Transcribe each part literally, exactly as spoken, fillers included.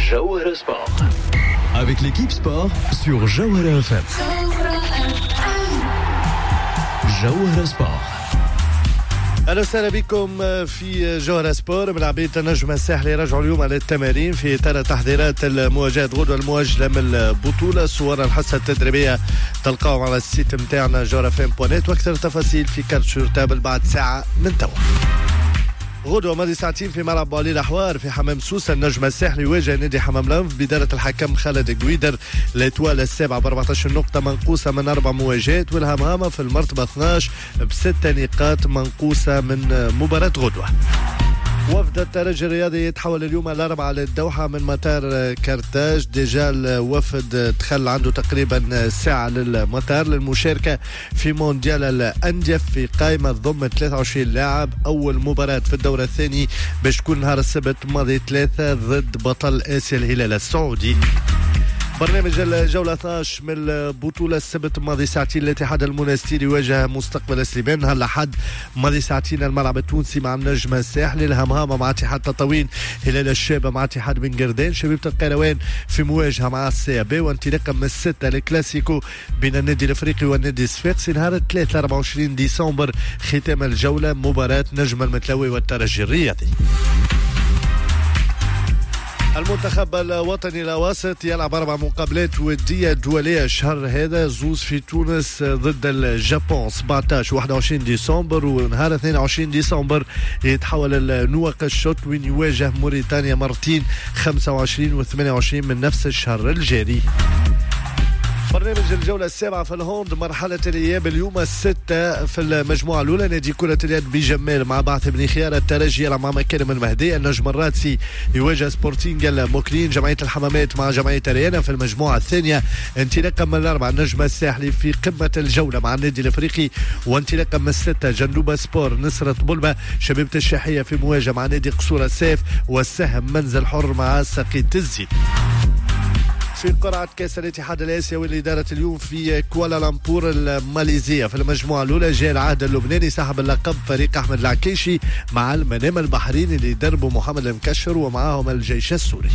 Jawahara Sport. Avec l'équipe sport sur Jawahara F M. Jawahara Sport. أهلا وسهلا بكم في جوهرة سبور. ملاعبية النجم الساحلي رجعوا اليوم على التمارين في إطار تحضيرات المواجهة غدوة المواجهة من البطولة. صور الحصة التدريبية تلقاهم على السيت متاعنا جوهرة فين بونيت، واكثر تفاصيل في كارت شورتابل بعد ساعة من توا. غدوة ماضي ساعتين في ملعب بوالي الأحوار في حمام سوسة، النجم الساحلي يواجه نادي حمام لنف بدارة الحكم خالد قويدر. الإتوال السابعة ب أربعة عشر نقطة منقوصة من أربع مواجهات، والهمهامة في المرتبة اثناش بستة نقاط منقوصة من مباراة غدوة. وفد الترجي الرياضي يتحول اليوم الأربعاء للدوحة من مطار كارتاج. ديجا الوفد دخل عنده تقريبا ساعة للمطار للمشاركة في مونديال الأندية في قائمة ضم ثلاثة وعشرين لاعب. أول مباراة في الدورة الثاني باش تكون نهار السبت ماضي ثلاثة ضد بطل آسيا الهلال السعودي. برنامج الجولة اثناش من البطولة السبت ماضي ساعتين الاتحاد المنستيري يواجه مستقبل سليمان. نهار الأحد ماضي ساعتين الملعب التونسي مع النجم الساحلي. الهمهامة مع اتحاد تطاوين. هلال الشابة مع اتحاد بن قردان. شبيبة القيروان في مواجهة مع السي بي. وانطلاقا من الستة الكلاسيكو بين النادي الافريقي والنادي الصفاقسي نهار الثلاثاء أربعة وعشرين ديسمبر. ختام الجولة مباراة نجم المتلوي والترجي الرياضي. المنتخب الوطني الوسط يلعب أربع مقابلات ودية دولية الشهر هذا، زوز في تونس ضد اليابان سبعة عشر واحد وعشرين ديسمبر، ونهار اثنين وعشرين ديسمبر يتحول النواكشوط وين يواجه موريتانيا مرتين خمسة وعشرين و ثمانية وعشرين من نفس الشهر الجاري. برنامج الجولة السابعة في الهوند مرحلة الإياب اليوم الستة في المجموعة الأولى. نادي كرة اليد بجمال مع بعث بن خيار. الترجي يلعب مع مكارم المهدي. النجم الراتسي يواجه سبورتينج الموكلين. جمعية الحمامات مع جمعية ريانا في المجموعة الثانية. انطلاقا من الأربعة النجم الساحلي في قمة الجولة مع النادي الأفريقي. وانطلاقا من الستة جندوبة سبور نصرة بلبة. شبيبة الشاحية في مواجهة مع نادي قصور السيف. والسهم منزل حر مع سقيط الزيت. في قرعة كأس الاتحاد الآسيوي اللي دارت اليوم في كوالالمبور الماليزية في المجموعة الأولى، جاء العهد اللبناني سحب اللقب فريق أحمد العكيشي مع المنام البحريني اللي يدربوا محمد المكشر ومعاهم الجيش السوري.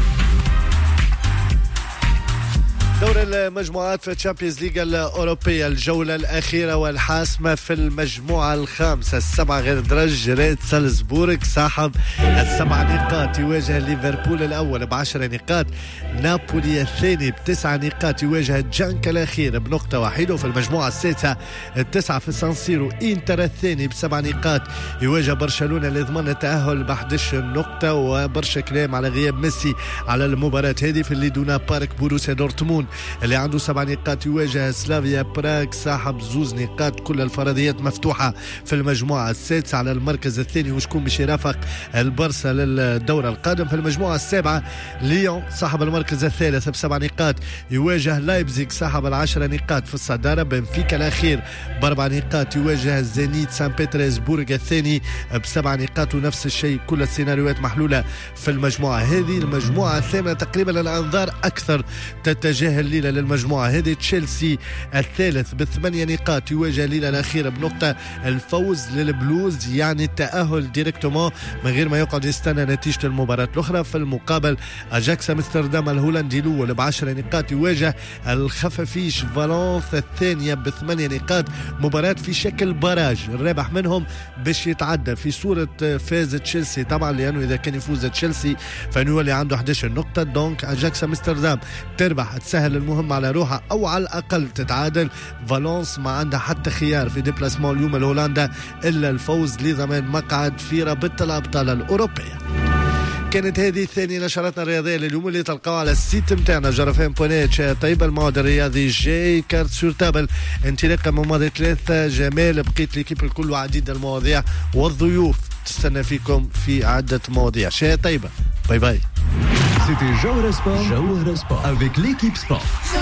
دور المجموعات في الشامبيونز ليج الأوروبية، الجولة الأخيرة والحاسمة في المجموعة الخامسة. السبعة غير درج ريد سالزبورغ صاحب السبع نقاط يواجه ليفربول الأول بعشر نقاط. نابولي الثاني بتسع نقاط يواجه جانكا الأخير بنقطة واحدة. وفي المجموعة السادسة التسعة في سانسيرو إنتر الثاني بسبع نقاط يواجه برشلونة اللي ضمن التأهل بأحد عشر نقطة. وبرشا كلام على غياب ميسي على المباراة هذه في الليدونا بارك. بوروسيا دورتموند اللي عنده سبع نقاط يواجه سلافيا براغ صاحب زوز نقاط. كل الفرضيات مفتوحة في المجموعة السادسة على المركز الثاني وشكون باش يرافق البرسا للدورة القادم. في المجموعة السابعة ليون صاحب المركز الثالث بسبع نقاط يواجه لايبزيغ صاحب العشر نقاط في الصدارة. بنفيكا الأخير بأربع نقاط يواجه زينيت سان بطرسبورغ الثاني بسبع نقاط. ونفس الشيء كل السيناريوهات محلولة في المجموعة هذه. المجموعة الثامنة تقريبا الأنظار أكثر تتجه الليلة للمجموعة هذه. تشيلسي الثالث بثمانية نقاط يواجه الليلة الأخيرة بنقطة. الفوز للبلوز يعني التأهل ديريكتومون من غير ما يقعد يستنى نتيجة المباراة الأخرى. في المقابل أجاكس أمستردام الهولندي الأول بعشر نقاط يواجه الخفافيش فالنس الثانية بثمانية نقاط. مباراة في شكل باراج، الرابح منهم باش يتعدى في صورة فاز تشيلسي طبعا، لأنه إذا كان يفوز تشيلسي فإنه يولي عنده أحد عشر نقطة. دونك أجاكس أمستردام تربح تسهل المهم على روحها أو على الأقل تتعادل. فالنس ما عندها حتى خيار في ديبلاسمون اليوم لهولندا إلا الفوز لضمان مقعد في رابطة الأبطال الأوروبية. كانت هذه ثاني نشراتنا الرياضية لليوم اللي تلقاها على السيت متاعنا جرفين بونيت. طيب الموعد الرياضي جاي كارت شورتابل انطلاقا من ماضي ثلاثة. جمال بقيت ليكيب الكل وعديد المواضيع والضيوف تستنى فيكم في عدة مواضيع. شيء طيبة. باي باي. C'était Jawahara Sport. Jawahara Sport avec l'équipe sport.